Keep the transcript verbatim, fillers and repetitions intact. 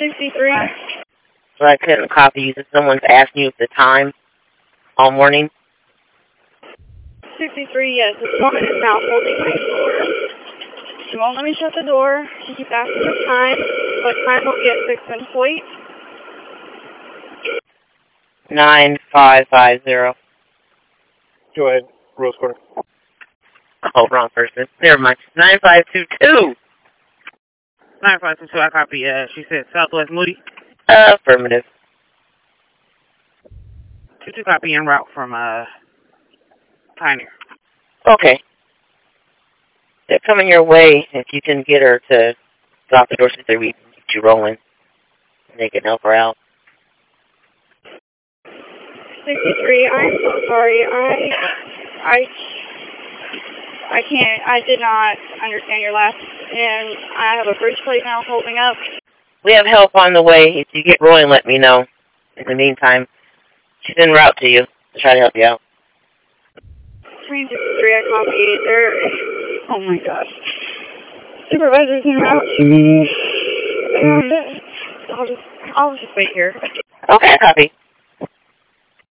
sixty-three. So I couldn't copy you. So someone's asking you the time all morning. sixty-three, yes. This woman is now holding my door. She won't let me shut the door. She keeps asking for time. What time will get six minutes late? Nine five five zero. Go ahead, Rose Quarter. Oh, wrong person. Never mind. Nine five two two. Nine five two two. I copy. Uh, she said Southwest Moody. Affirmative. Two two copy en route from uh Pioneer. Okay. They're coming your way. If you can get her to stop the door so they can get you rolling, and they can help her out. sixty-three, I'm so sorry. I, I, I can't, I did not understand your last, and I have a bridge plate now holding up. We have help on the way. If you get rolling, let me know. In the meantime, she's en route to you to try to help you out. Train sixty-three, I copy. They're, oh my gosh. Supervisor's en route to me. And I'll just, I'll just wait here. Okay, copy.